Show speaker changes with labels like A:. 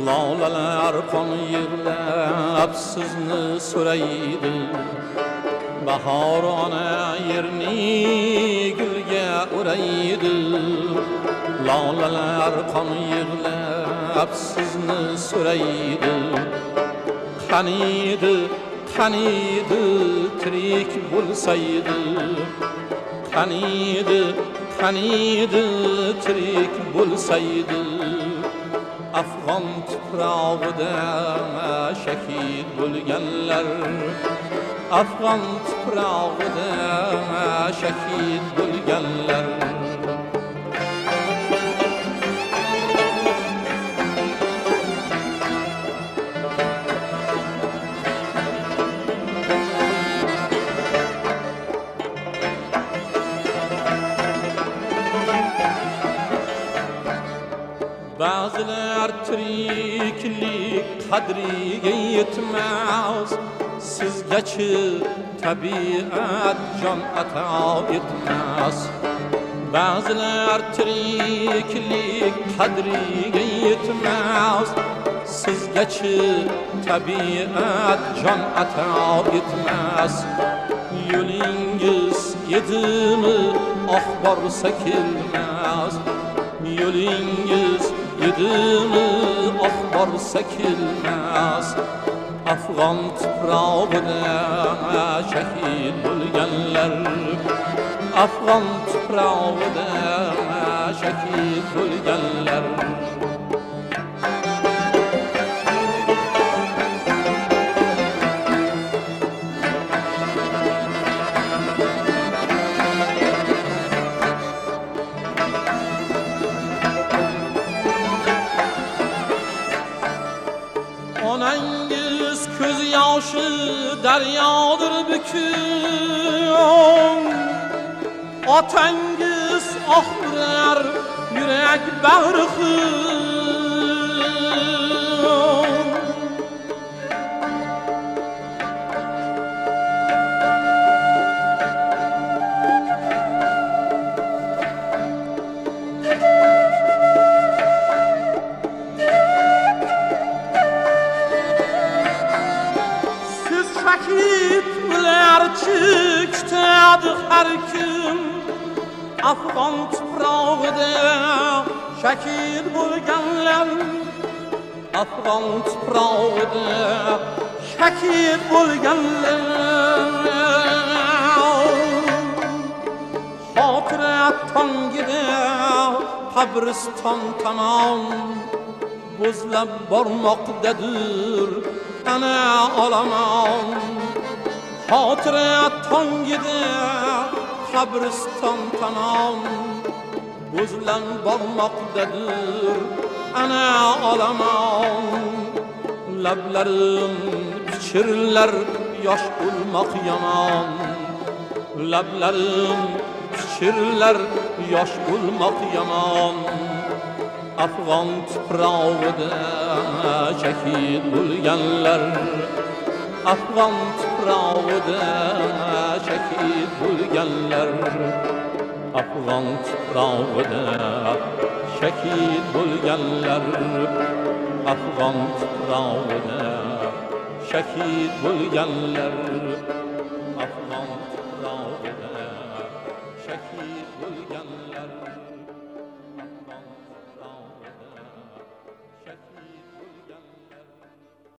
A: Lolalar qon yig'lab sizni so'raydi, bahor ona yerni gulga o'raydi. Lolalar qon yig'lab sizni so'raydi, qaniydi qaniydi tirik bo'lsaydi, qaniydi qaniydi tirik bo'lsaydi. Afg'on tuprog'ida shahid bo'lganlar, Afg'on tuprog'ida shahid bo'lganlar. Ba'zilar tiriklik qadriga yetmas, sizgachi tabiat jon ato etmas. Ba'zilar tiriklik qadriga yetmas, sizgachi tabiat jon ato etmas. Yo'lingiz edimi oq borsa kelmas, yo'lingiz edimi oq borsa kelmas. Afg'on tuprog'ida shahid bo'lganlar, Afg'on tuprog'ida shahid bo'lganlar. Onangiz ko'z yoshi daryodir bukun, otangiz oxurar yurak bag'ri xun. Shahid bularchi kutadi har kun, Afg'on tuprog'ida shahid bo'lganlar, Afg'on tuprog'ida shahid bo'lganlar. Xotira tongida qabriston tomon bo'zlab bormoqdadir ana olomon. Xotira tongida qabriston tomon bo'zlab bormoqdadir ana olomon. Lablarim pichirlar yosh o'lmoq yomon, lablarim pichirlar yosh o'lmoq yomon. Afg'on tuprog'ida shahid bo'lganlar, Afg'on tuprog'ida shahid bo'lganlar, Afg'on tuprog'ida shahid bo'lganlar, Afg'on tuprog'ida shahid bo'lganlar.